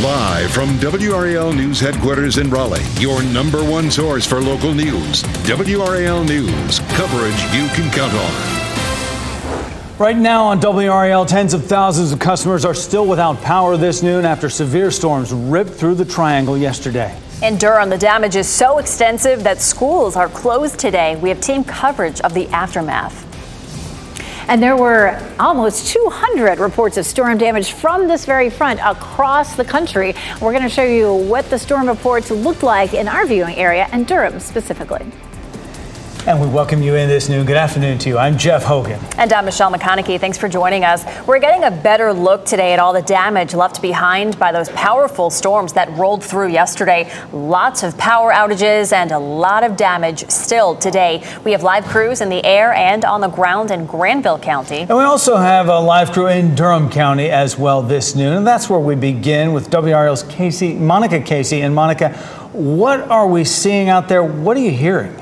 Live from WRAL News Headquarters in Raleigh, your number one source for local news. WRAL News, coverage you can count on. Right now on WRAL, tens of thousands of customers are still without power this noon after severe storms ripped through the triangle yesterday. In Durham, the damage is so extensive that schools are closed today. We have team coverage of the aftermath. And there were almost 200 reports of storm damage from this very front across the country. We're going to show you what the storm reports looked like in our viewing area and Durham specifically. And we welcome you in this noon. Good afternoon to you. I'm Jeff Hogan. And I'm Michelle McConaughey. Thanks for joining us. We're getting a better look today at all the damage left behind by those powerful storms that rolled through yesterday. Lots of power outages and a lot of damage still today. We have live crews in the air and on the ground in Granville County. And we also have a live crew in Durham County as well this noon. And that's where we begin with WRAL's Monica Casey. And Monica, what are we seeing out there? What are you hearing?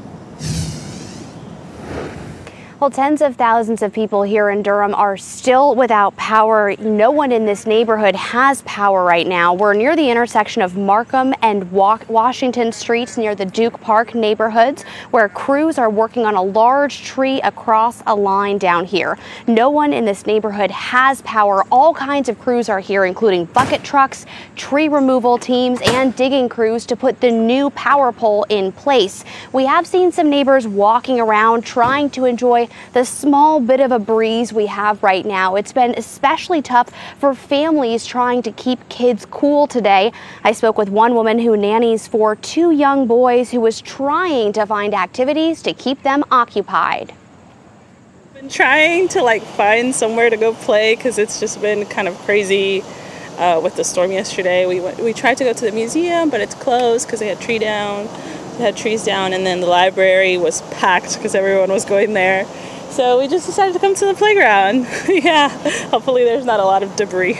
Well, tens of thousands of people here in Durham are still without power. No one in this neighborhood has power right now. We're near the intersection of Markham and Washington Streets near the Duke Park neighborhoods, where crews are working on a large tree across a line down here. No one in this neighborhood has power. All kinds of crews are here, including bucket trucks, tree removal teams, and digging crews to put the new power pole in place. We have seen some neighbors walking around trying to enjoy the small bit of a breeze we have right now. It's been especially tough for families trying to keep kids cool today. I spoke with one woman who nannies for two young boys who was trying to find activities to keep them occupied. Been trying to find somewhere to go play because it's just been kind of crazy with the storm yesterday. We tried to go to the museum, but it's closed because they had trees down, and then the library was packed because everyone was going there. So we just decided to come to the playground. Yeah, hopefully there's not a lot of debris.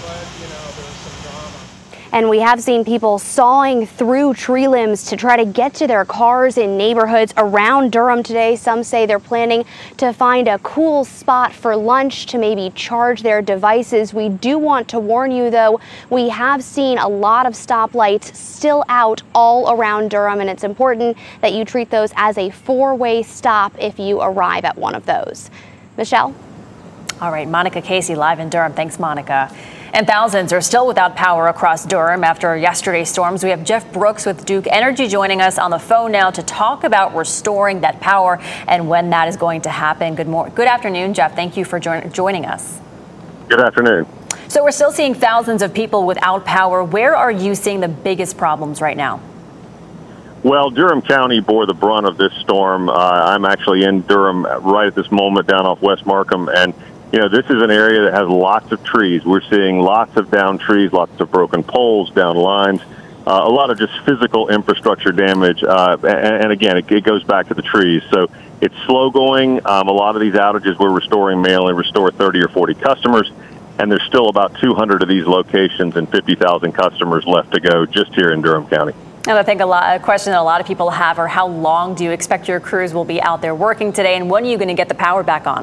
And we have seen people sawing through tree limbs to try to get to their cars in neighborhoods around Durham today. Some say they're planning to find a cool spot for lunch to maybe charge their devices. We do want to warn you, though, we have seen a lot of stoplights still out all around Durham, and it's important that you treat those as a four-way stop if you arrive at one of those. Michelle? All right, Monica Casey live in Durham. Thanks, Monica. And thousands are still without power across Durham after yesterday's storms. We have Jeff Brooks with Duke Energy joining us on the phone now to talk about restoring that power and when that is going to happen. Good afternoon, Jeff. Thank you for joining us. Good afternoon. So we're still seeing thousands of people without power. Where are you seeing the biggest problems right now? Well, Durham County bore the brunt of this storm. I'm actually in Durham right at this moment down off West Markham, and this is an area that has lots of trees. We're seeing lots of down trees, lots of broken poles, down lines, a lot of just physical infrastructure damage. And again, it goes back to the trees. So it's slow going. A lot of these outages we're restoring may only restore 30 or 40 customers, and there's still about 200 of these locations and 50,000 customers left to go just here in Durham County. And I think a question that a lot of people have are how long do you expect your crews will be out there working today, and when are you going to get the power back on?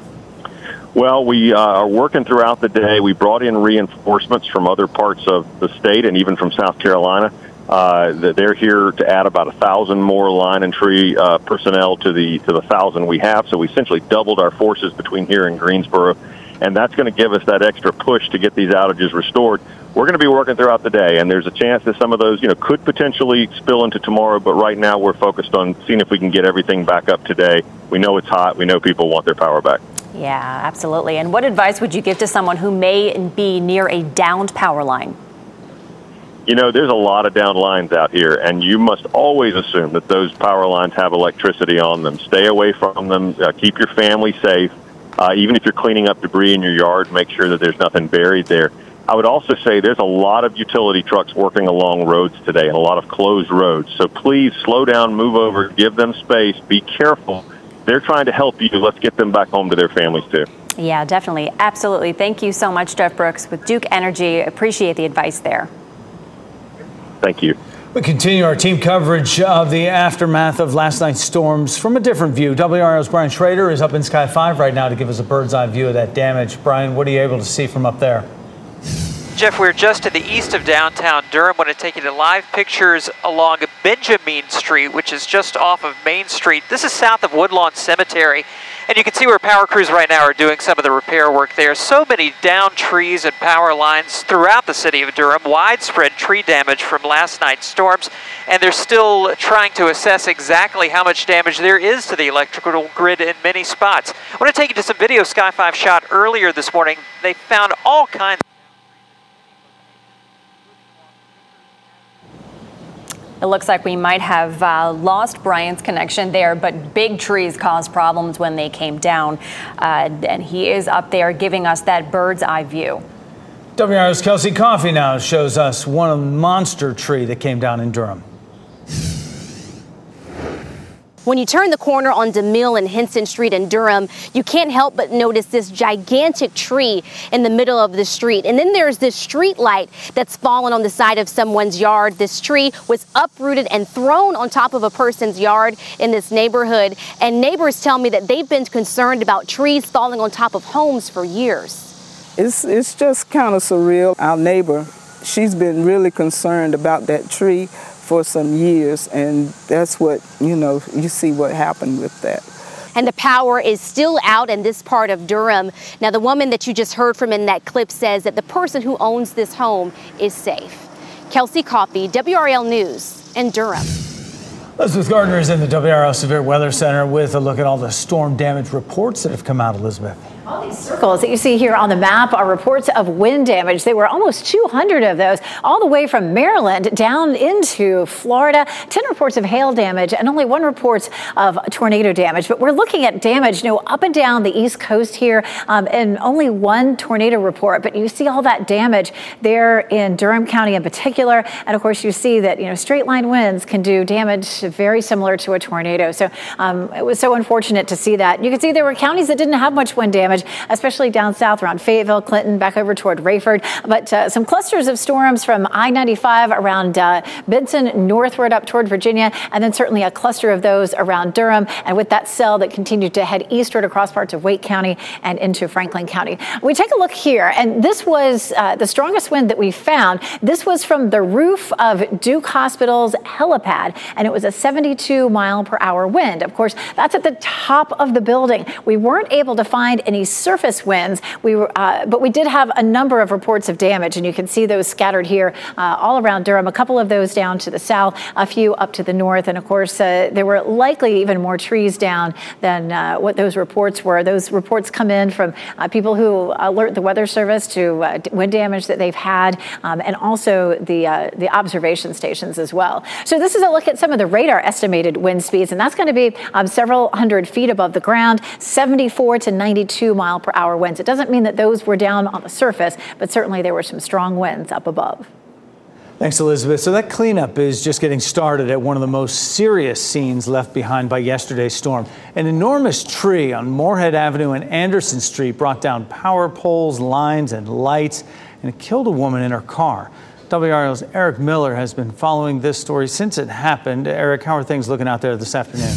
Well, we are working throughout the day. We brought in reinforcements from other parts of the state and even from South Carolina. They're here to add about 1,000 more line and tree personnel to the 1,000 we have. So we essentially doubled our forces between here and Greensboro, and that's going to give us that extra push to get these outages restored. We're going to be working throughout the day, and there's a chance that some of those, could potentially spill into tomorrow. But right now, we're focused on seeing if we can get everything back up today. We know it's hot. We know people want their power back. Yeah, absolutely. And what advice would you give to someone who may be near a downed power line? There's a lot of downed lines out here, and you must always assume that those power lines have electricity on them. Stay away from them. Keep your family safe. Even if you're cleaning up debris in your yard, make sure that there's nothing buried there. I would also say there's a lot of utility trucks working along roads today and a lot of closed roads. So please slow down, move over, give them space, be careful. They're trying to help you. Let's get them back home to their families, too. Yeah, definitely. Absolutely. Thank you so much, Jeff Brooks with Duke Energy. Appreciate the advice there. Thank you. We continue our team coverage of the aftermath of last night's storms from a different view. WRAL's Brian Schrader is up in Sky 5 right now to give us a bird's eye view of that damage. Brian, what are you able to see from up there? Jeff, we're just to the east of downtown Durham. I want to take you to live pictures along Benjamin Street, which is just off of Main Street. This is south of Woodlawn Cemetery, and you can see where power crews right now are doing some of the repair work there. So many downed trees and power lines throughout the city of Durham, widespread tree damage from last night's storms, and they're still trying to assess exactly how much damage there is to the electrical grid in many spots. I want to take you to some video Sky 5 shot earlier this morning. They found all kinds. It looks like we might have lost Brian's connection there, but big trees caused problems when they came down. And he is up there giving us that bird's eye view. WRAL's Kelsey Coffey now shows us one monster tree that came down in Durham. When you turn the corner on DeMille and Henson Street in Durham, you can't help but notice this gigantic tree in the middle of the street. And then there's this street light that's fallen on the side of someone's yard. This tree was uprooted and thrown on top of a person's yard in this neighborhood. And neighbors tell me that they've been concerned about trees falling on top of homes for years. It's just kind of surreal. Our neighbor, she's been really concerned about that tree for some years, and that's what, you see what happened with that. And the power is still out in this part of Durham. Now, the woman that you just heard from in that clip says that the person who owns this home is safe. Kelsey Coffey, WRAL News in Durham. Elizabeth Gardner is in the WRAL Severe Weather Center with a look at all the storm damage reports that have come out, Elizabeth. All these circles that you see here on the map are reports of wind damage. There were almost 200 of those, all the way from Maryland down into Florida. 10 reports of hail damage and only 1 report of tornado damage. But we're looking at damage, up and down the East Coast here, and only 1 tornado report. But you see all that damage there in Durham County in particular. And of course, you see that, straight line winds can do damage very similar to a tornado. So it was so unfortunate to see that. You can see there were counties that didn't have much wind damage, especially down south around Fayetteville, Clinton, back over toward Rayford. But some clusters of storms from I-95 around Benson, northward up toward Virginia, and then certainly a cluster of those around Durham. And with that cell that continued to head eastward across parts of Wake County and into Franklin County. We take a look here, and this was the strongest wind that we found. This was from the roof of Duke Hospital's helipad, and it was a 72-mile-per-hour wind. Of course, that's at the top of the building. We weren't able to find any surface winds, but we did have a number of reports of damage, and you can see those scattered here all around Durham. A couple of those down to the south, a few up to the north, and of course there were likely even more trees down than what those reports were. Those reports come in from people who alert the Weather Service to wind damage that they've had, and also the observation stations as well. So this is a look at some of the radar estimated wind speeds, and that's going to be several hundred feet above the ground, 74 to 92 mile per hour winds. It doesn't mean that those were down on the surface, but certainly there were some strong winds up above. Thanks, Elizabeth. So that cleanup is just getting started at one of the most serious scenes left behind by yesterday's storm. An enormous tree on Moorhead Avenue and Anderson Street brought down power poles, lines, and lights, and it killed a woman in her car. WRAL's Eric Miller has been following this story since it happened. Eric, how are things looking out there this afternoon?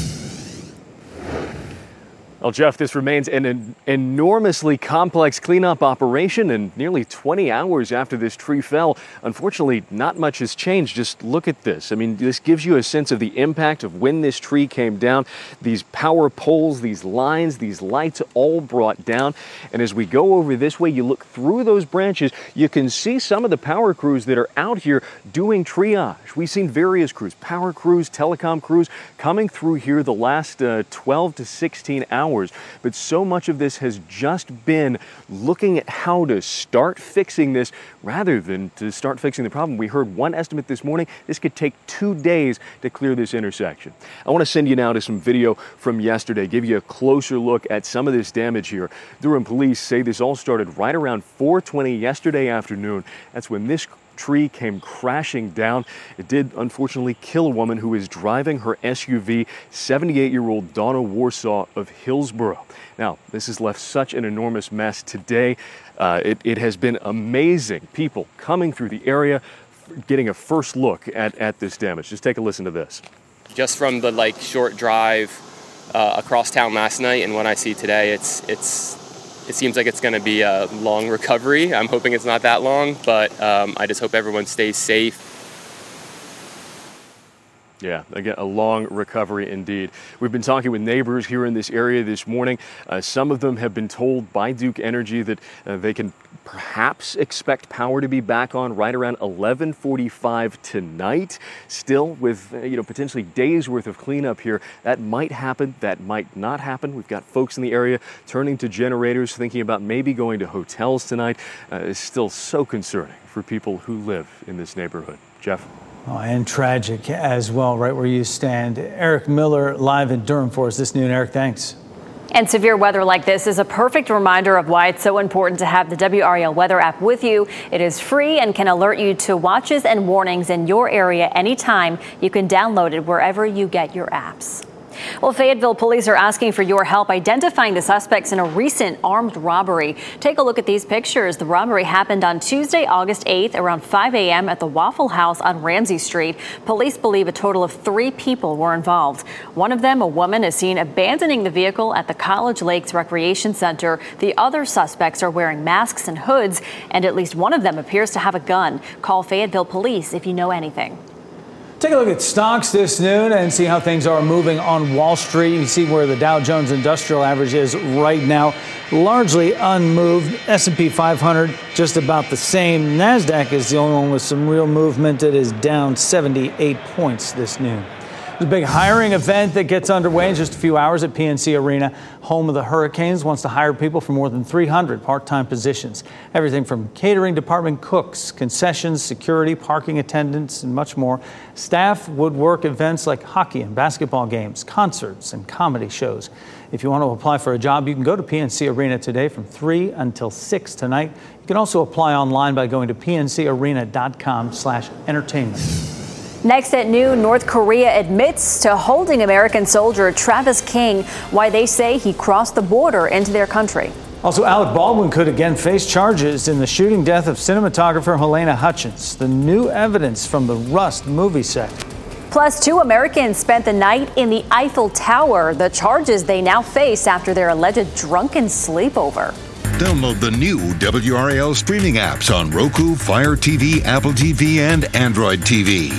Well, Jeff, this remains an enormously complex cleanup operation, and nearly 20 hours after this tree fell, unfortunately, not much has changed. Just look at this. I mean, this gives you a sense of the impact of when this tree came down. These power poles, these lines, these lights all brought down. And as we go over this way, you look through those branches, you can see some of the power crews that are out here doing triage. We've seen various crews, power crews, telecom crews, coming through here the last 12 to 16 hours. But so much of this has just been looking at how to start fixing this rather than to start fixing the problem. We heard one estimate this morning. This could take 2 days to clear this intersection. I want to send you now to some video from yesterday, give you a closer look at some of this damage here. Durham police say this all started right around 4:20 yesterday afternoon. That's when this tree came crashing down. It did unfortunately kill a woman who was driving her SUV, 78-year-old Donna Warsaw of Hillsborough. Now, this has left such an enormous mess today. It has been amazing. People coming through the area, getting a first look at this damage. Just take a listen to this. Just from the short drive across town last night and what I see today, it's It seems like it's going to be a long recovery. I'm hoping it's not that long, but I just hope everyone stays safe. Yeah, again, a long recovery indeed. We've been talking with neighbors here in this area this morning. Some of them have been told by Duke Energy that they can perhaps expect power to be back on right around 11:45 tonight. Still, with potentially days worth of cleanup here, that might happen, that might not happen. We've got folks in the area turning to generators, thinking about maybe going to hotels tonight. It's still so concerning for people who live in this neighborhood. Jeff? Oh, and tragic as well, right where you stand. Eric Miller live in Durham for us this noon. Eric, thanks. And severe weather like this is a perfect reminder of why it's so important to have the WRAL weather app with you. It is free and can alert you to watches and warnings in your area anytime. You can download it wherever you get your apps. Well, Fayetteville police are asking for your help identifying the suspects in a recent armed robbery. Take a look at these pictures. The robbery happened on Tuesday, August 8th, around 5 a.m. at the Waffle House on Ramsey Street. Police believe a total of 3 people were involved. One of them, a woman, is seen abandoning the vehicle at the College Lakes Recreation Center. The other suspects are wearing masks and hoods, and at least one of them appears to have a gun. Call Fayetteville Police if you know anything. Take a look at stocks this noon and see how things are moving on Wall Street. You can see where the Dow Jones Industrial Average is right now, largely unmoved. S&P 500 just about the same. NASDAQ is the only one with some real movement. It is down 78 points this noon. There's a big hiring event that gets underway in just a few hours at PNC Arena. Home of the Hurricanes wants to hire people for more than 300 part-time positions. Everything from catering department cooks, concessions, security, parking attendants, and much more. Staff would work events like hockey and basketball games, concerts, and comedy shows. If you want to apply for a job, you can go to PNC Arena today from 3 until 6 tonight. You can also apply online by going to pncarena.com/entertainment. Next at noon, North Korea admits to holding American soldier Travis King, why they say he crossed the border into their country. Also, Alec Baldwin could again face charges in the shooting death of cinematographer Halyna Hutchins. The new evidence from the Rust movie set. Plus, 2 Americans spent the night in the Eiffel Tower. The charges they now face after their alleged drunken sleepover. Download the new WRAL streaming apps on Roku, Fire TV, Apple TV, and Android TV.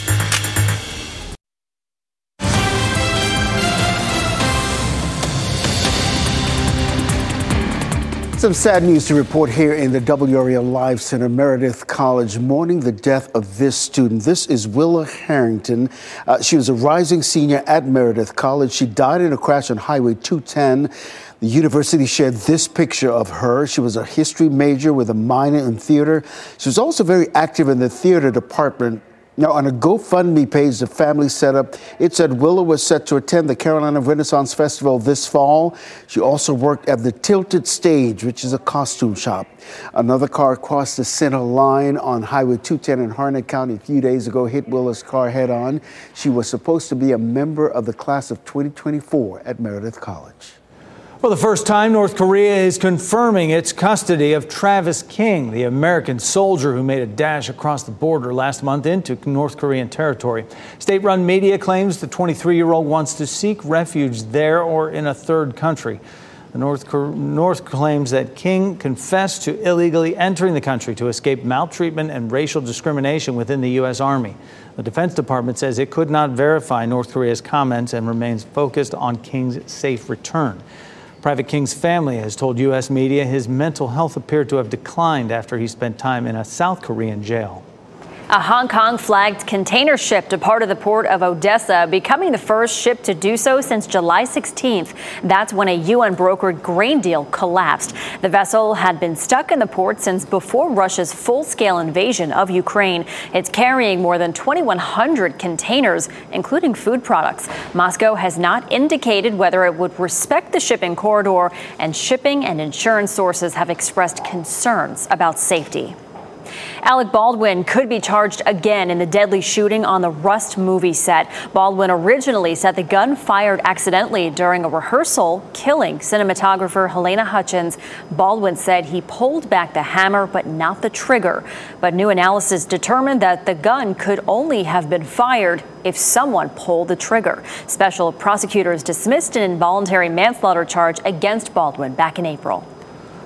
Some sad news to report here in the WRAL Live Center, Meredith College, mourning the death of this student. This is Willa Harrington. She was a rising senior at Meredith College. She died in a crash on Highway 210. The university shared this picture of her. She was a history major with a minor in theater. She was also very active in the theater department. Now, on a GoFundMe page the family set up, it said Willa was set to attend the Carolina Renaissance Festival this fall. She also worked at the Tilted Stage, which is a costume shop. Another car crossed the center line on Highway 210 in Harnett County a few days ago, hit Willa's car head on. She was supposed to be a member of the class of 2024 at Meredith College. For the first time, North Korea is confirming its custody of Travis King, the American soldier who made a dash across the border last month into North Korean territory. State-run media claims the 23-year-old wants to seek refuge there or in a third country. The North claims that King confessed to illegally entering the country to escape maltreatment and racial discrimination within the U.S. Army. The Defense Department says it could not verify North Korea's comments and remains focused on King's safe return. Private King's family has told U.S. media his mental health appeared to have declined after he spent time in a South Korean jail. A Hong Kong-flagged container ship departed the port of Odessa, becoming the first ship to do so since July 16th. That's when a UN-brokered grain deal collapsed. The vessel had been stuck in the port since before Russia's full-scale invasion of Ukraine. It's carrying more than 2,100 containers, including food products. Moscow has not indicated whether it would respect the shipping corridor, and shipping and insurance sources have expressed concerns about safety. Alec Baldwin could be charged again in the deadly shooting on the Rust movie set. Baldwin originally said the gun fired accidentally during a rehearsal, killing cinematographer Halyna Hutchins. Baldwin said he pulled back the hammer but not the trigger. But new analysis determined that the gun could only have been fired if someone pulled the trigger. Special prosecutors dismissed an involuntary manslaughter charge against Baldwin back in April.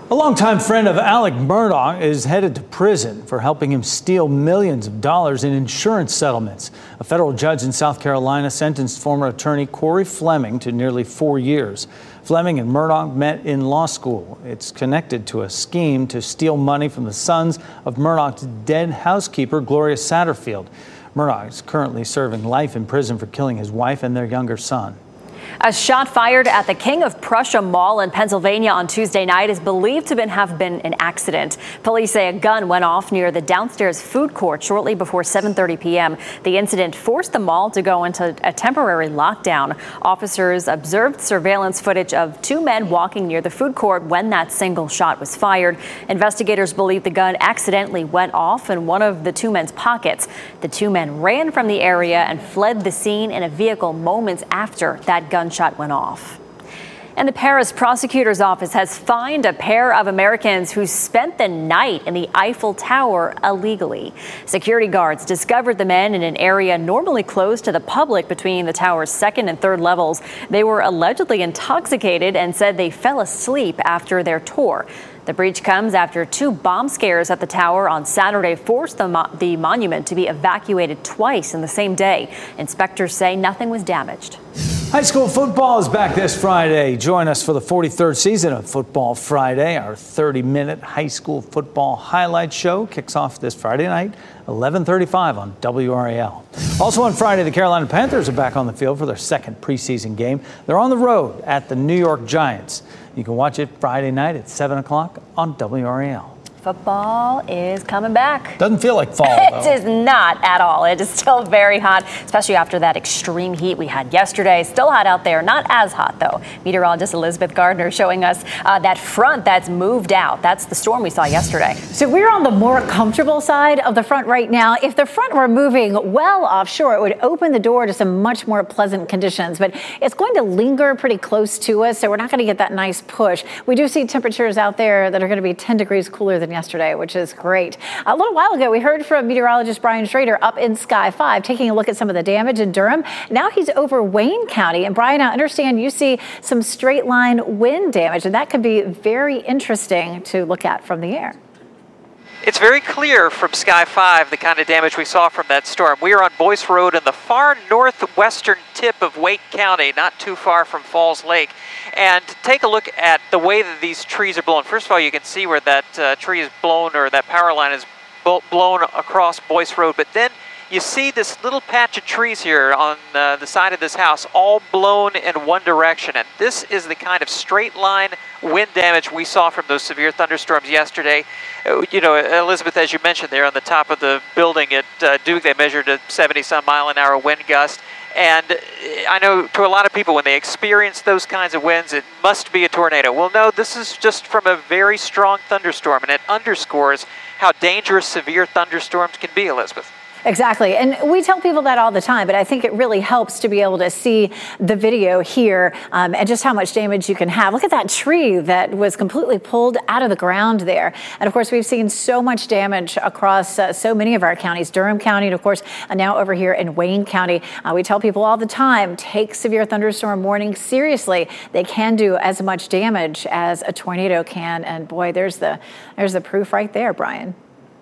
A longtime friend of Alec Murdaugh is headed to prison for helping him steal millions of dollars in insurance settlements. A federal judge in South Carolina sentenced former attorney Corey Fleming to nearly 4 years. Fleming and Murdaugh met in law school. It's connected to a scheme to steal money from the sons of Murdaugh's dead housekeeper, Gloria Satterfield. Murdaugh is currently serving life in prison for killing his wife and their younger son. A shot fired at the King of Prussia Mall in Pennsylvania on Tuesday night is believed to have been an accident. Police say a gun went off near the downstairs food court shortly before 7:30 p.m. The incident forced the mall to go into a temporary lockdown. Officers observed surveillance footage of two men walking near the food court when that single shot was fired. Investigators believe the gun accidentally went off in one of the two men's pockets. The two men ran from the area and fled the scene in a vehicle moments after that gunshot went off. And the Paris prosecutor's office has fined a pair of Americans who spent the night in the Eiffel Tower illegally. Security guards discovered the men in an area normally closed to the public between the tower's second and third levels. They were allegedly intoxicated and said they fell asleep after their tour. The breach comes after two bomb scares at the tower on Saturday forced the monument to be evacuated twice in the same day. Inspectors say nothing was damaged. High school football is back this Friday. Join us for the 43rd season of Football Friday. Our 30-minute high school football highlight show kicks off this Friday night, 11:35 on WRAL. Also on Friday, the Carolina Panthers are back on the field for their second preseason game. They're on the road at the New York Giants. You can watch it Friday night at 7 o'clock on WRAL. Football is coming back. Doesn't feel like fall, though. It is not at all. It is still very hot, especially after that extreme heat we had yesterday. Still hot out there. Not as hot, though. Meteorologist Elizabeth Gardner showing us that front that's moved out. That's the storm we saw yesterday. So we're on the more comfortable side of the front right now. If the front were moving well offshore, it would open the door to some much more pleasant conditions. But it's going to linger pretty close to us, so we're not going to get that nice push. We do see temperatures out there that are going to be 10 degrees cooler than yesterday, which is great. A little while ago, we heard from meteorologist Brian Schrader up in Sky 5, taking a look at some of the damage in Durham. Now he's over Wayne County. And Brian, I understand you see some straight line wind damage, and that could be very interesting to look at from the air. It's very clear from Sky 5 the kind of damage we saw from that storm. We are on Boyce Road in the far northwestern tip of Wake County, not too far from Falls Lake. And take a look at the way that these trees are blown. First of all, you can see where that tree is blown, or that power line is blown across Boyce Road. But then you see this little patch of trees here on the side of this house, all blown in one direction. And this is the kind of straight line wind damage we saw from those severe thunderstorms yesterday. You know, Elizabeth, as you mentioned there on the top of the building at Duke, they measured a 70-some-mile-an-hour wind gust. And I know to a lot of people, when they experience those kinds of winds, it must be a tornado. Well, no, this is just from a very strong thunderstorm, and it underscores how dangerous severe thunderstorms can be, Elizabeth. Exactly. And we tell people that all the time, but I think it really helps to be able to see the video here and just how much damage you can have. Look at that tree that was completely pulled out of the ground there. And of course, we've seen so much damage across so many of our counties, Durham County, and of course, now over here in Wayne County. We tell people all the time, take severe thunderstorm warnings seriously. They can do as much damage as a tornado can. And boy, there's the proof right there, Brian.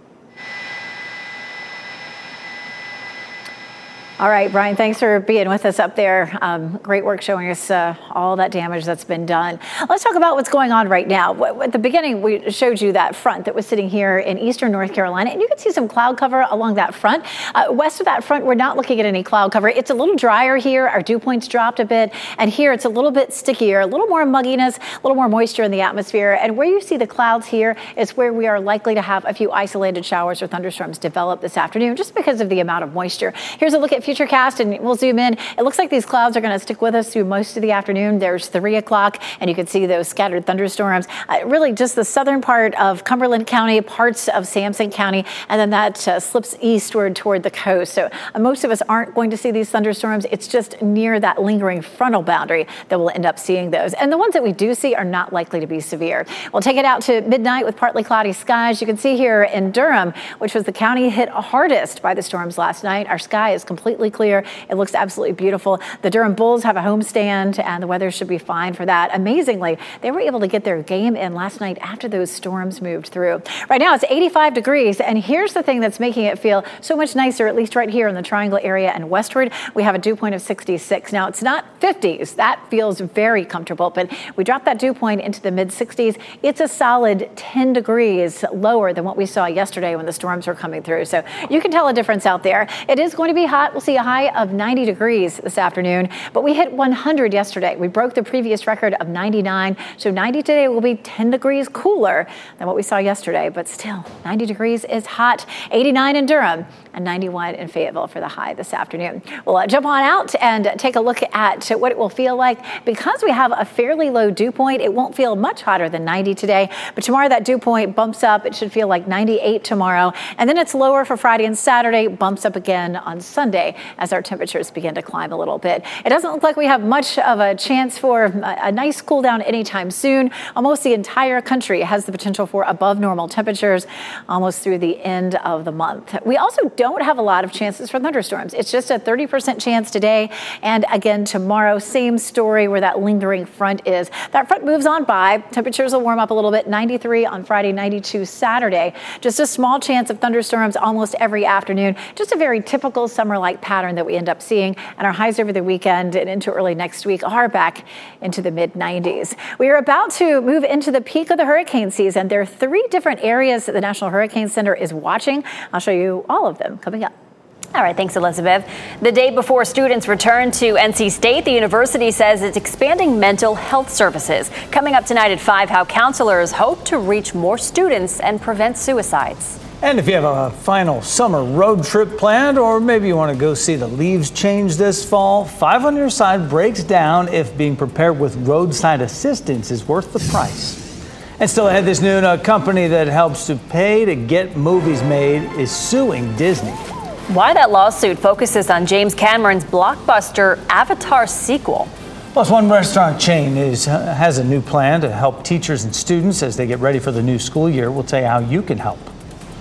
All right, Brian, thanks for being with us up there. Great work showing us all that damage that's been done. Let's talk about what's going on right now. At the beginning, we showed you that front that was sitting here in eastern North Carolina, and you can see some cloud cover along that front. West of that front, we're not looking at any cloud cover. It's a little drier here. Our dew points dropped a bit, and here it's a little bit stickier, a little more mugginess, a little more moisture in the atmosphere. And where you see the clouds here is where we are likely to have a few isolated showers or thunderstorms develop this afternoon, just because of the amount of moisture. Here's a look at Futurecast, and we'll zoom in. It looks like these clouds are going to stick with us through most of the afternoon. There's 3 o'clock, and you can see those scattered thunderstorms. Really just the southern part of Cumberland County, parts of Sampson County, and then that slips eastward toward the coast. So most of us aren't going to see these thunderstorms. It's just near that lingering frontal boundary that we'll end up seeing those. And the ones that we do see are not likely to be severe. We'll take it out to midnight with partly cloudy skies. You can see here in Durham, which was the county hit hardest by the storms last night, our sky is completely completely clear. It looks absolutely beautiful. The Durham Bulls have a homestand, and the weather should be fine for that. Amazingly, they were able to get their game in last night after those storms moved through. Right now, it's 85 degrees, and here's the thing that's making it feel so much nicer, at least right here in the Triangle area and westward. We have a dew point of 66. Now, it's not 50s. That feels very comfortable, but we dropped that dew point into the mid-60s. It's a solid 10 degrees lower than what we saw yesterday when the storms were coming through. So you can tell a difference out there. It is going to be hot. We'll see a high of 90 degrees this afternoon, but we hit 100 yesterday. We broke the previous record of 99. So 90 today will be 10 degrees cooler than what we saw yesterday, but still 90 degrees is hot. 89 in Durham and 91 in Fayetteville for the high this afternoon. We'll jump on out and take a look at what it will feel like. Because we have a fairly low dew point, it won't feel much hotter than 90 today, but tomorrow that dew point bumps up. It should feel like 98 tomorrow, and then it's lower for Friday and Saturday, bumps up again on Sunday as our temperatures begin to climb a little bit. It doesn't look like we have much of a chance for a nice cool down anytime soon. Almost the entire country has the potential for above normal temperatures almost through the end of the month. We also don't have a lot of chances for thunderstorms. It's just a 30% chance today, and again tomorrow, same story where that lingering front is. That front moves on by. Temperatures will warm up a little bit. 93 on Friday, 92 Saturday. Just a small chance of thunderstorms almost every afternoon. Just a very typical summer-like pattern that we end up seeing, and our highs over the weekend and into early next week are back into the mid-90s. We are about to move into the peak of the hurricane season. There are 3 different areas that the National Hurricane Center is watching. I'll show you all of them coming up. All right, thanks, Elizabeth. The day before students return to NC State, the university says it's expanding mental health services. Coming up tonight at 5, how counselors hope to reach more students and prevent suicides. And if you have a final summer road trip planned, or maybe you want to go see the leaves change this fall, 5 on Your Side breaks down if being prepared with roadside assistance is worth the price. And still ahead this noon, a company that helps to pay to get movies made is suing Disney. Why that lawsuit focuses on James Cameron's blockbuster Avatar sequel. Plus, one restaurant chain has a new plan to help teachers and students as they get ready for the new school year. We'll tell you how you can help.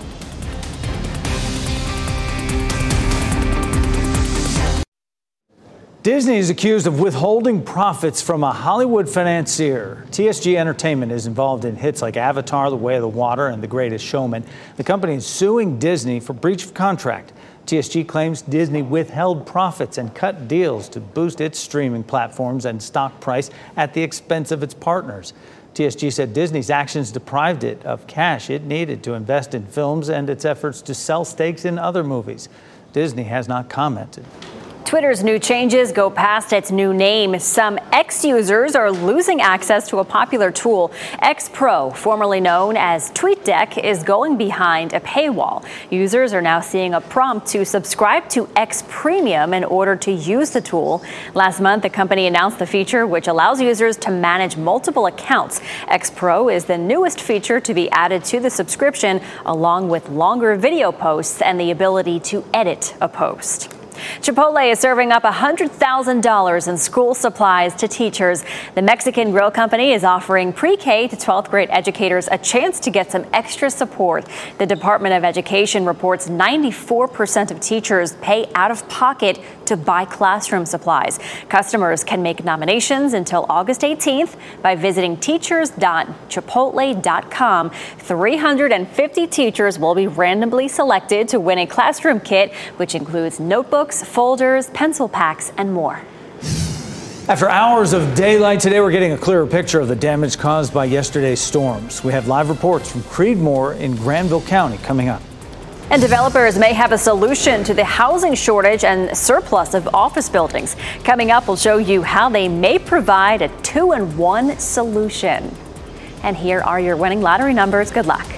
Disney is accused of withholding profits from a Hollywood financier. TSG Entertainment is involved in hits like Avatar, The Way of the Water, and The Greatest Showman. The company is suing Disney for breach of contract. TSG claims Disney withheld profits and cut deals to boost its streaming platforms and stock price at the expense of its partners. TSG said Disney's actions deprived it of cash it needed to invest in films and its efforts to sell stakes in other movies. Disney has not commented. Twitter's new changes go past its new name. Some X users are losing access to a popular tool. X Pro, formerly known as TweetDeck, is going behind a paywall. Users are now seeing a prompt to subscribe to X Premium in order to use the tool. Last month, the company announced the feature, which allows users to manage multiple accounts. X Pro is the newest feature to be added to the subscription, along with longer video posts and the ability to edit a post. Chipotle is serving up $100,000 in school supplies to teachers. The Mexican grill company is offering pre-K to 12th grade educators a chance to get some extra support. The Department of Education reports 94% of teachers pay out of pocket to buy classroom supplies. Customers can make nominations until August 18th by visiting teachers.chipotle.com. 350 teachers will be randomly selected to win a classroom kit, which includes notebooks, folders, pencil packs, and more. After hours of daylight today, we're getting a clearer picture of the damage caused by yesterday's storms. We have live reports from Creedmoor in Granville County coming up. And developers may have a solution to the housing shortage and surplus of office buildings. Coming up, we'll show you how they may provide a 2-in-1 solution. And here are your winning lottery numbers. Good luck.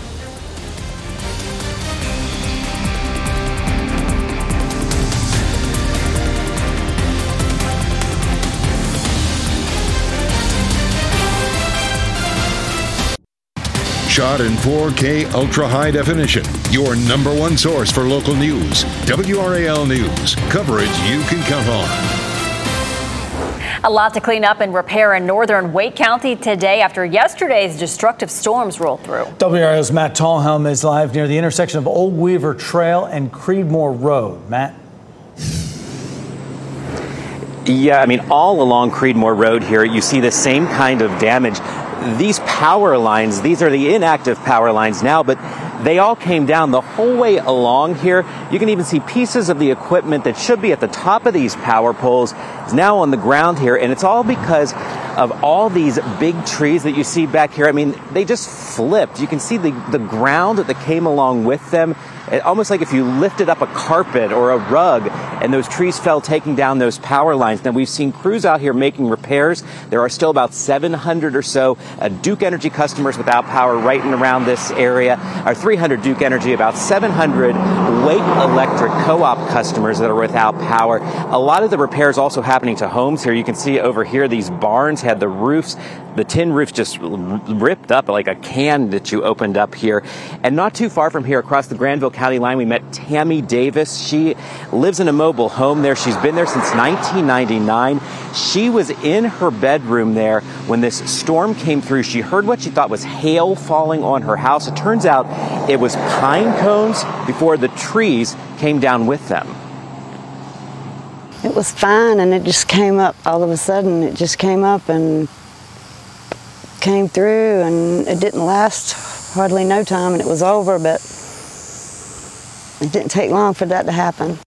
Shot in 4K ultra high definition. Your number one source for local news. WRAL News. Coverage you can count on. A lot to clean up and repair in northern Wake County today after yesterday's destructive storms rolled through. WRAL's Matt Tallhelm is live near the intersection of Old Weaver Trail and Creedmoor Road. Matt. Yeah, I mean, all along Creedmoor Road here, you see the same kind of damage. These power lines, these are the inactive power lines now, but they all came down the whole way along here. You can even see pieces of the equipment that should be at the top of these power poles is now on the ground here, and it's all because of all these big trees that you see back here. I mean, they just flipped. You can see the ground that came along with them. Almost like if you lifted up a carpet or a rug and those trees fell, taking down those power lines. Now, we've seen crews out here making repairs. There are still about 700 or so Duke Energy customers without power right and around this area. Or 300 Duke Energy, about 700 Wake Electric co-op customers that are without power. A lot of the repairs also happening to homes here. You can see over here, these barns had the roofs, the tin roofs just ripped up like a can that you opened up here. And not too far from here, across the Granville County line, we met Tammy Davis. She lives in a mobile home there. She's been there since 1999. She was in her bedroom there when this storm came through. She heard what she thought was hail falling on her house. It turns out it was pine cones before the trees came down with them. It was fine, and it just came up all of a sudden. It just came up and came through, and it didn't last hardly no time, and it was over, but it didn't take long for that to happen.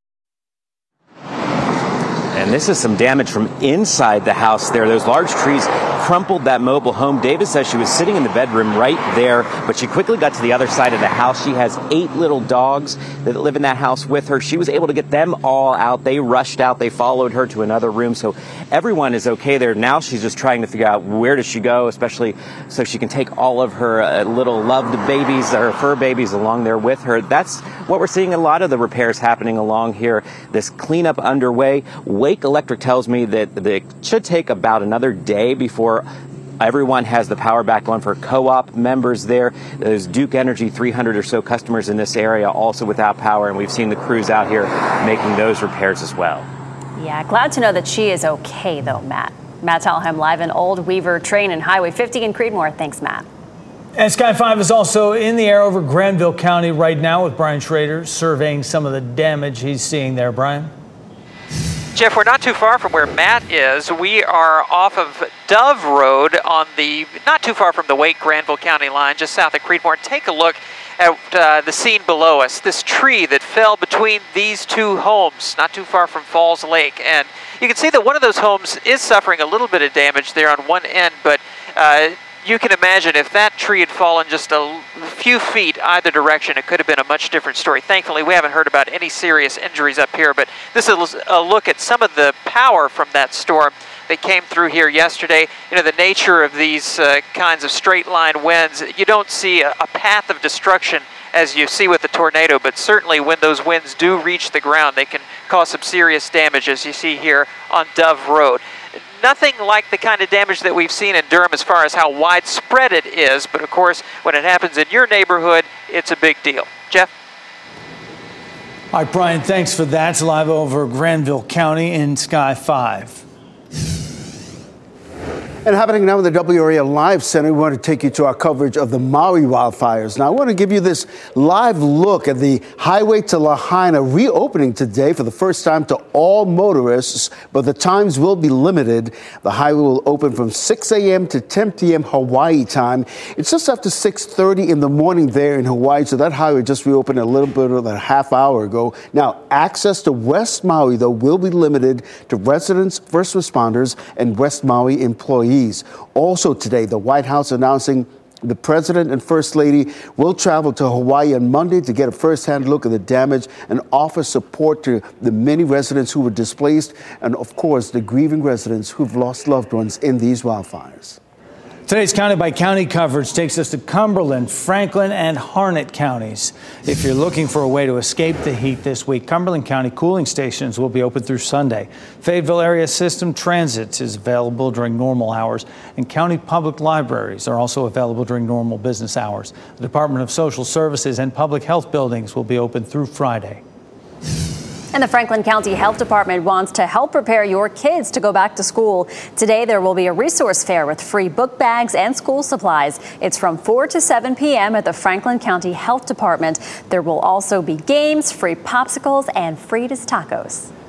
And this is some damage from inside the house there. Those large trees crumpled that mobile home. Davis says she was sitting in the bedroom right there, but she quickly got to the other side of the house. She has 8 little dogs that live in that house with her. She was able to get them all out. They rushed out. They followed her to another room. So everyone is okay there. Now she's just trying to figure out where does she go, especially so she can take all of her little loved babies, or fur babies, along there with her. That's what we're seeing. A lot of the repairs happening along here. This cleanup underway. Wake Electric tells me that it should take about another day before everyone has the power back on for co-op members there. There's Duke Energy, 300 or so customers in this area also without power, and we've seen the crews out here making those repairs as well. Yeah, glad to know that she is okay, though, Matt. Matt Talheim live in Old Weaver Train and Highway 50 in Creedmoor. Thanks, Matt. And Sky 5 is also in the air over Granville County right now with Brian Schrader surveying some of the damage he's seeing there. Brian? Jeff, we're not too far from where Matt is. We are off of Dove Road on the, not too far from the Wake Granville County line, just south of Creedmoor. Take a look at the scene below us. This tree that fell between these two homes, not too far from Falls Lake. And you can see that one of those homes is suffering a little bit of damage there on one end, but you can imagine if that tree had fallen just a few feet either direction, it could have been a much different story. Thankfully, we haven't heard about any serious injuries up here, but this is a look at some of the power from that storm that came through here yesterday. You know, the nature of these kinds of straight line winds, you don't see a path of destruction as you see with the tornado, but certainly when those winds do reach the ground, they can cause some serious damage, as you see here on Dove Road. Nothing like the kind of damage that we've seen in Durham as far as how widespread it is, but of course, when it happens in your neighborhood, it's a big deal. Jeff? All right, Brian, thanks for that. It's live over Granville County in Sky 5. And happening now in the W Area Live Center, we want to take you to our coverage of the Maui wildfires. Now, I want to give you this live look at the highway to Lahaina reopening today for the first time to all motorists, but the times will be limited. The highway will open from 6 a.m. to 10 p.m. Hawaii time. It's just after 6:30 in the morning there in Hawaii, so that highway just reopened a little bit over a half hour ago. Now, access to West Maui, though, will be limited to residents, first responders, and West Maui employees. Also today, the White House announcing the President and First Lady will travel to Hawaii on Monday to get a first-hand look at the damage and offer support to the many residents who were displaced and, of course, the grieving residents who've lost loved ones in these wildfires. Today's County by County coverage takes us to Cumberland, Franklin, and Harnett counties. If you're looking for a way to escape the heat this week, Cumberland County cooling stations will be open through Sunday. Fayetteville Area System Transit is available during normal hours, and county public libraries are also available during normal business hours. The Department of Social Services and Public Health buildings will be open through Friday. And the Franklin County Health Department wants to help prepare your kids to go back to school. Today, there will be a resource fair with free book bags and school supplies. It's from 4 to 7 p.m. at the Franklin County Health Department. There will also be games, free popsicles, and Frida's tacos.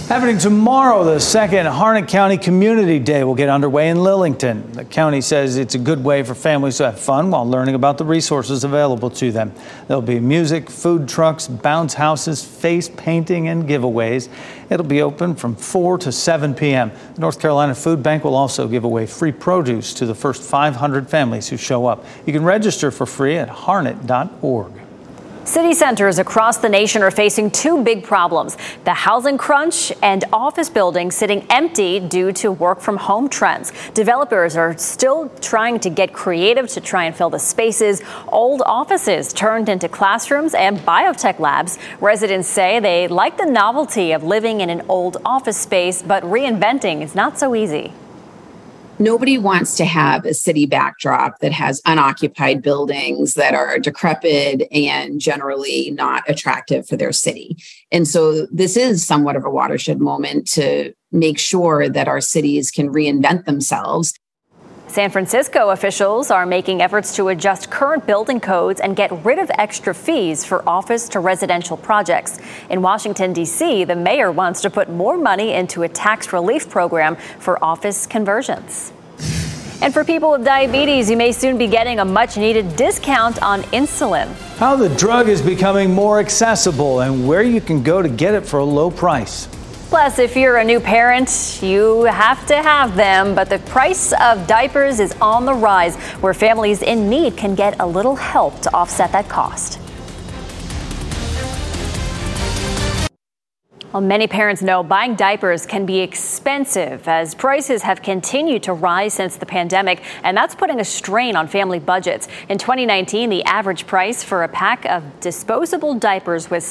Happening tomorrow, the second Harnett County Community Day will get underway in Lillington. The county says it's a good way for families to have fun while learning about the resources available to them. There'll be music, food trucks, bounce houses, face painting, and giveaways. It'll be open from 4 to 7 p.m. The North Carolina Food Bank will also give away free produce to the first 500 families who show up. You can register for free at harnett.org. City centers across the nation are facing two big problems: the housing crunch and office buildings sitting empty due to work from home trends. Developers are still trying to get creative to try and fill the spaces. Old offices turned into classrooms and biotech labs. Residents say they like the novelty of living in an old office space, but reinventing is not so easy. Nobody wants to have a city backdrop that has unoccupied buildings that are decrepit and generally not attractive for their city. And so this is somewhat of a watershed moment to make sure that our cities can reinvent themselves. San Francisco officials are making efforts to adjust current building codes and get rid of extra fees for office to residential projects. In Washington, D.C., the mayor wants to put more money into a tax relief program for office conversions. And for people with diabetes, you may soon be getting a much-needed discount on insulin. How the drug is becoming more accessible and where you can go to get it for a low price. Plus, if you're a new parent, you have to have them, but the price of diapers is on the rise, where families in need can get a little help to offset that cost. Well, many parents know buying diapers can be expensive as prices have continued to rise since the pandemic, and that's putting a strain on family budgets. In 2019, the average price for a pack of disposable diapers was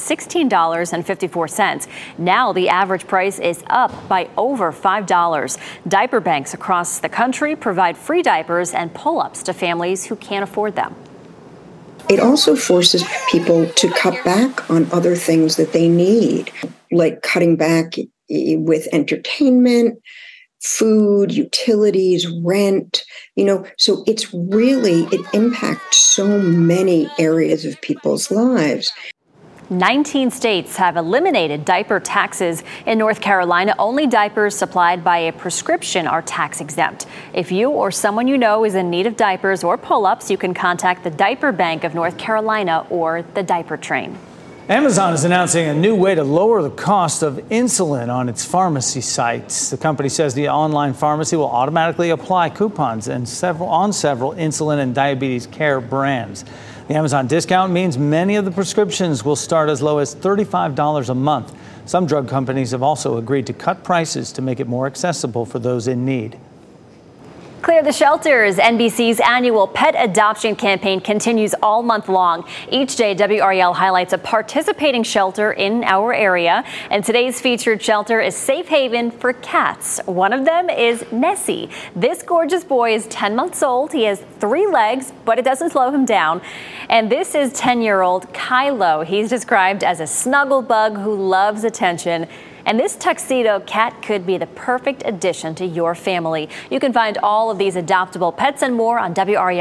$16.54. Now the average price is up by over $5. Diaper banks across the country provide free diapers and pull-ups to families who can't afford them. It also forces people to cut back on other things that they need, like cutting back with entertainment, food, utilities, rent, so it impacts so many areas of people's lives. 19 states have eliminated diaper taxes. In North Carolina, only diapers supplied by a prescription are tax exempt. If you or someone you know is in need of diapers or pull-ups, you can contact the Diaper Bank of North Carolina or the Diaper Train. Amazon is announcing a new way to lower the cost of insulin on its pharmacy sites. The company says the online pharmacy will automatically apply coupons on several insulin and diabetes care brands. The Amazon discount means many of the prescriptions will start as low as $35 a month. Some drug companies have also agreed to cut prices to make it more accessible for those in need. Clear the Shelters. NBC's annual pet adoption campaign continues all month long. Each day, WRAL highlights a participating shelter in our area. And today's featured shelter is Safe Haven for cats. One of them is Nessie. This gorgeous boy is 10 months old. He has 3 legs, but it doesn't slow him down. And this is 10-year-old Kylo. He's described as a snuggle bug who loves attention. And this tuxedo cat could be the perfect addition to your family. You can find all of these adoptable pets and more on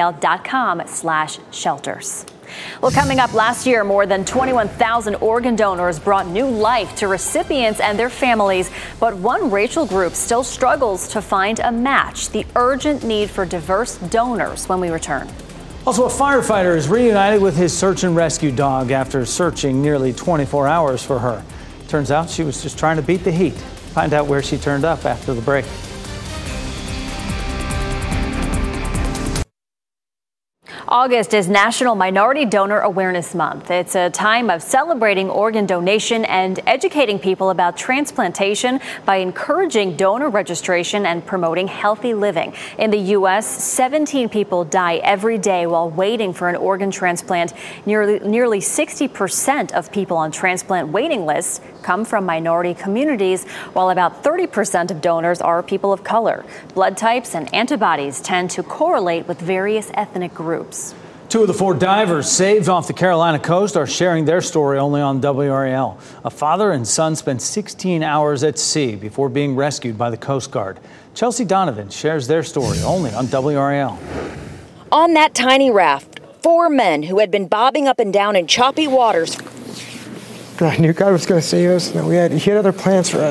WRAL.com/shelters. Well, coming up, last year, more than 21,000 organ donors brought new life to recipients and their families. But one racial group still struggles to find a match: the urgent need for diverse donors. When we return. Also, a firefighter is reunited with his search and rescue dog after searching nearly 24 hours for her. Turns out she was just trying to beat the heat. Find out where she turned up after the break. August is National Minority Donor Awareness Month. It's a time of celebrating organ donation and educating people about transplantation by encouraging donor registration and promoting healthy living. In the U.S., 17 people die every day while waiting for an organ transplant. Nearly 60% of people on transplant waiting lists come from minority communities, while about 30% of donors are people of color. Blood types and antibodies tend to correlate with various ethnic groups. 2 of the 4 divers saved off the Carolina coast are sharing their story only on WRAL. A father and son spent 16 hours at sea before being rescued by the Coast Guard. Chelsea Donovan shares their story only on WRAL. On that tiny raft, 4 men who had been bobbing up and down in choppy waters. I knew God was going to save us, and that He had other plans for us.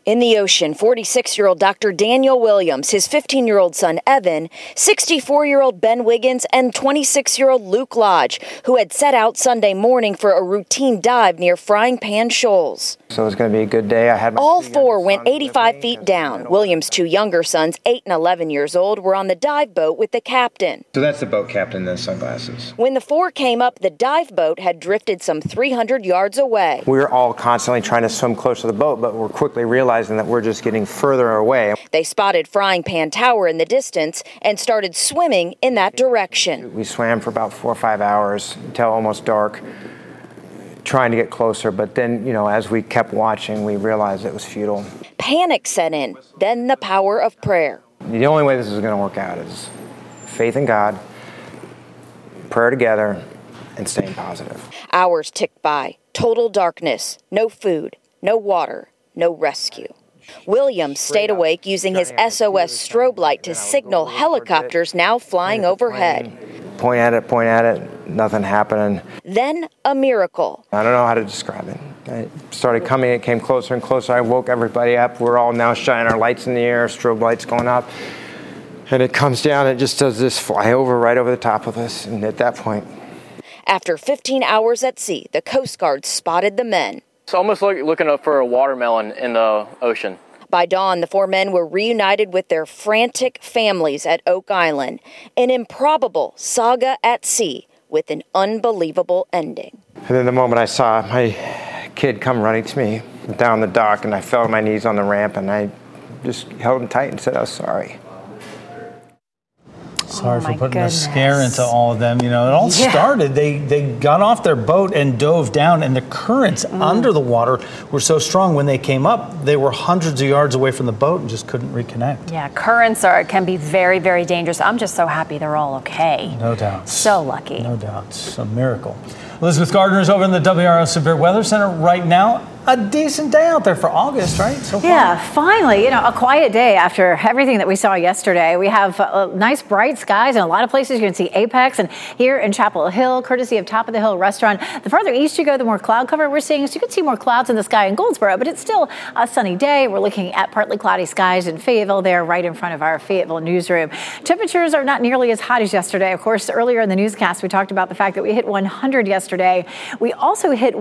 In the ocean, 46-year-old Dr. Daniel Williams, his 15-year-old son Evan, 64-year-old Ben Wiggins, and 26-year-old Luke Lodge, who had set out Sunday morning for a routine dive near Frying Pan Shoals. So it's going to be a good day. All four went 85 feet down. Williams' two younger sons, 8 and 11 years old, were on the dive boat with the captain. So that's the boat captain, the sunglasses. When the four came up, the dive boat had drifted some 300 yards away. We were all constantly trying to swim close to the boat, but we're quickly realizing that we're just getting further away. They spotted Frying Pan Tower in the distance and started swimming in that direction. We swam for about 4 or 5 hours until almost dark, trying to get closer. But then, as we kept watching, we realized it was futile. Panic set in, then the power of prayer. The only way this is going to work out is faith in God, prayer together, and staying positive. Hours ticked by. Total darkness. No food. No water. No rescue. Williams stayed awake using his SOS strobe light to signal helicopters now flying overhead. Point at it, nothing happening. Then a miracle. I don't know how to describe it. It started coming, it came closer and closer. I woke everybody up. We're all now shining our lights in the air, strobe lights going up. And it comes down, it just does this flyover right over the top of us. And at that point, after 15 hours at sea, the Coast Guard spotted the men. It's almost like looking up for a watermelon in the ocean. By dawn, the four men were reunited with their frantic families at Oak Island. An improbable saga at sea with an unbelievable ending. And then the moment I saw my kid come running to me down the dock, and I fell on my knees on the ramp, and I just held him tight and said I was sorry. Sorry for putting a scare into all of them. It all started. They got off their boat and dove down, and the currents under the water were so strong when they came up, they were hundreds of yards away from the boat and just couldn't reconnect. Yeah, currents can be very, very dangerous. I'm just so happy they're all okay. No doubt. So lucky. No doubt. It's a miracle. Elizabeth Gardner is over in the WRO Severe Weather Center right now. A decent day out there for August, right? So far. Yeah, finally, a quiet day after everything that we saw yesterday. We have nice bright skies in a lot of places. You can see Apex and here in Chapel Hill, courtesy of Top of the Hill Restaurant. The farther east you go, the more cloud cover we're seeing. So you can see more clouds in the sky in Goldsboro, but it's still a sunny day. We're looking at partly cloudy skies in Fayetteville there, right in front of our Fayetteville newsroom. Temperatures are not nearly as hot as yesterday. Of course, earlier in the newscast, we talked about the fact that we hit 100 yesterday. We also hit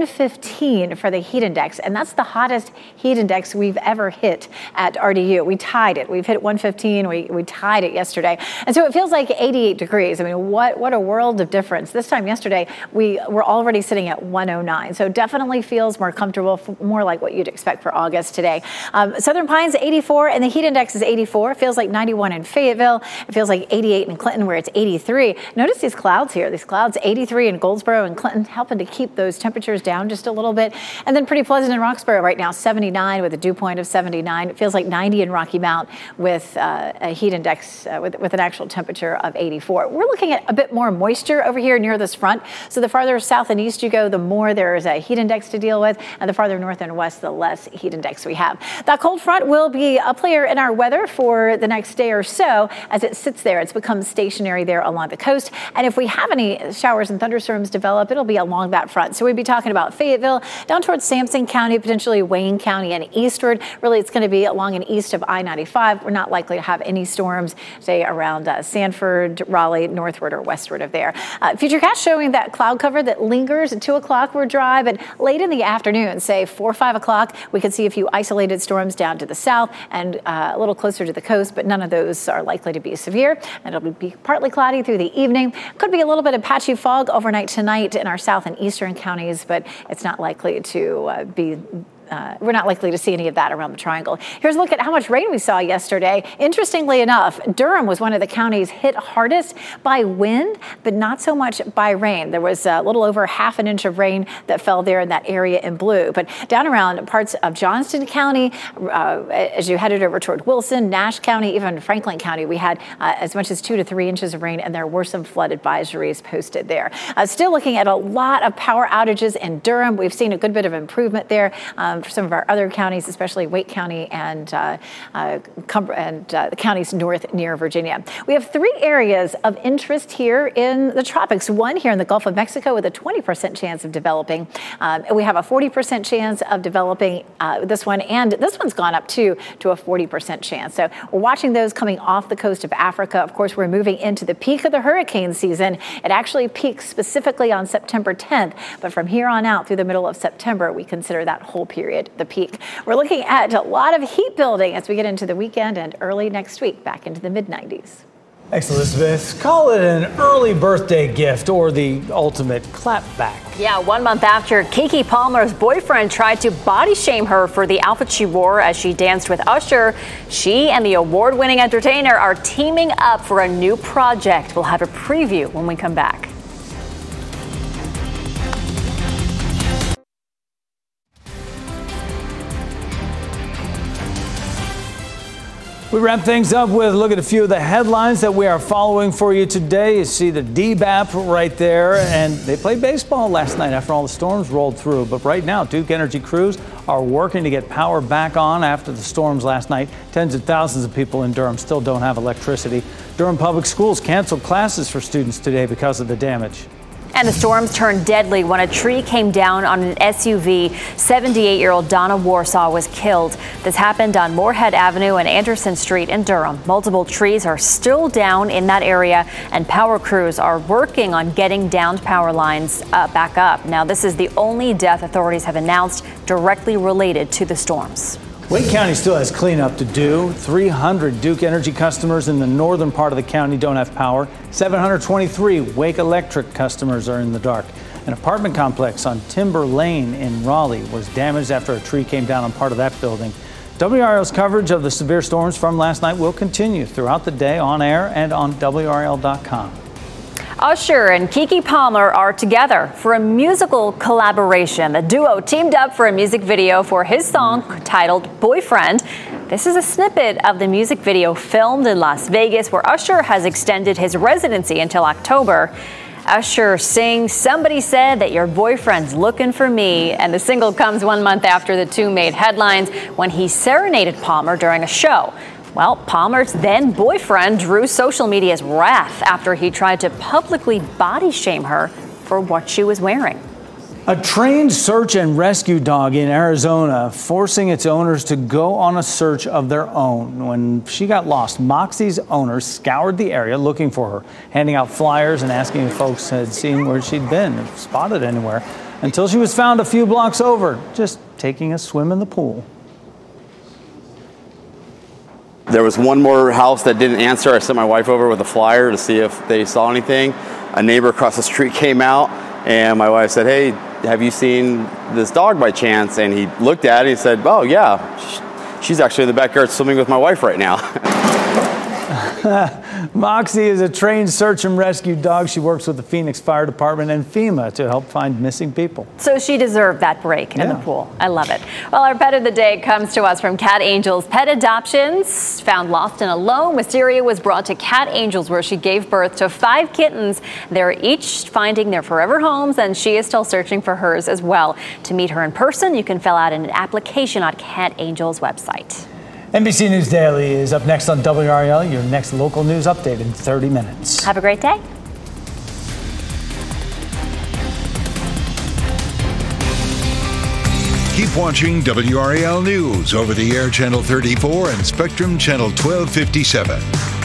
115 for the heat index, and that's the hottest heat index we've ever hit at RDU. We tied it. We've hit 115. We tied it yesterday. And so it feels like 88 degrees. I mean, what a world of difference. This time yesterday, we were already sitting at 109. So definitely feels more comfortable, more like what you'd expect for August today. Southern Pines, 84, and the heat index is 84. It feels like 91 in Fayetteville. It feels like 88 in Clinton, where it's 83. Notice these clouds here. These clouds, 83 in Goldsboro and Clinton, helping to keep those temperatures down just a little bit. And then pretty pleasant in Roxborough right now, 79 with a dew point of 79. It feels like 90 in Rocky Mount with a heat index with an actual temperature of 84. We're looking at a bit more moisture over here near this front. So the farther south and east you go, the more there is a heat index to deal with. And the farther north and west, the less heat index we have. That cold front will be a player in our weather for the next day or so as it sits there. It's become stationary there along the coast. And if we have any showers and thunderstorms develop, it'll be along that front. So we'd be talking about Fayetteville, down towards Sampson County, potentially Wayne County and eastward. Really, it's going to be along and east of I-95. We're not likely to have any storms, say, around Sanford, Raleigh, northward or westward of there. Futurecast showing that cloud cover that lingers at 2 o'clock. We're dry, but late in the afternoon, say 4 or 5 o'clock, we could see a few isolated storms down to the south and a little closer to the coast, but none of those are likely to be severe. And it'll be partly cloudy through the evening. Could be a little bit of patchy fog overnight tonight in our south and eastern counties, but it's not likely to be we're not likely to see any of that around the triangle. Here's a look at how much rain we saw yesterday. Interestingly enough, Durham was one of the counties hit hardest by wind, but not so much by rain. There was a little over half an inch of rain that fell there in that area in blue. But down around parts of Johnston County, as you headed over toward Wilson, Nash County, even Franklin County, we had as much as 2 to 3 inches of rain, and there were some flood advisories posted there. Still looking at a lot of power outages in Durham. We've seen a good bit of improvement there. for some of our other counties, especially Wake County and the counties north near Virginia. We have 3 areas of interest here in the tropics. One here in the Gulf of Mexico with a 20% chance of developing. We have a 40% chance of developing this one, and this one's gone up to a 40% chance. So we're watching those coming off the coast of Africa. Of course, we're moving into the peak of the hurricane season. It actually peaks specifically on September 10th, but from here on out through the middle of September, we consider that whole period the peak. We're looking at a lot of heat building as we get into the weekend and early next week, back into the mid-90s. Thanks, Elizabeth. Call it an early birthday gift or the ultimate clapback. Yeah, 1 month after Keke Palmer's boyfriend tried to body shame her for the outfit she wore as she danced with Usher, she and the award-winning entertainer are teaming up for a new project. We'll have a preview when we come back. We wrap things up with a look at a few of the headlines that we are following for you today. You see the DBAP right there, and they played baseball last night after all the storms rolled through. But right now, Duke Energy crews are working to get power back on after the storms last night. Tens of thousands of people in Durham still don't have electricity. Durham Public Schools canceled classes for students today because of the damage. And the storms turned deadly when a tree came down on an SUV. 78-year-old Donna Warsaw was killed. This happened on Moorhead Avenue and Anderson Street in Durham. Multiple trees are still down in that area, and power crews are working on getting downed power lines back up. Now, this is the only death authorities have announced directly related to the storms. Wake County still has cleanup to do. 300 Duke Energy customers in the northern part of the county don't have power. 723 Wake Electric customers are in the dark. An apartment complex on Timber Lane in Raleigh was damaged after a tree came down on part of that building. WRAL's coverage of the severe storms from last night will continue throughout the day on air and on WRAL.com. Usher and Keke Palmer are together for a musical collaboration. The duo teamed up for a music video for his song titled Boyfriend. This is a snippet of the music video filmed in Las Vegas, where Usher has extended his residency until October. Usher sings "Somebody Said That Your Boyfriend's Looking for Me," and the single comes 1 month after the two made headlines when he serenaded Palmer during a show. Well, Palmer's then boyfriend drew social media's wrath after he tried to publicly body shame her for what she was wearing. A trained search and rescue dog in Arizona forcing its owners to go on a search of their own. When she got lost, Moxie's owners scoured the area looking for her, handing out flyers and asking if folks had seen where she'd been, if spotted anywhere, until she was found a few blocks over, just taking a swim in the pool. There was one more house that didn't answer. I sent my wife over with a flyer to see if they saw anything. A neighbor across the street came out, and my wife said, "Hey, have you seen this dog by chance?" And he looked at it and he said, "Oh, yeah, she's actually in the backyard swimming with my wife right now." Moxie is a trained search and rescue dog. She works with the Phoenix Fire Department and FEMA to help find missing people. So she deserved that break in the pool. I love it. Well, our pet of the day comes to us from Cat Angels Pet Adoptions. Found lost and alone, Wisteria was brought to Cat Angels, where she gave birth to 5 kittens. They're each finding their forever homes, and she is still searching for hers as well. To meet her in person, you can fill out an application on Cat Angels' website. NBC News Daily is up next on WRAL, your next local news update in 30 minutes. Have a great day. Keep watching WRAL News over the air Channel 34 and Spectrum Channel 1257.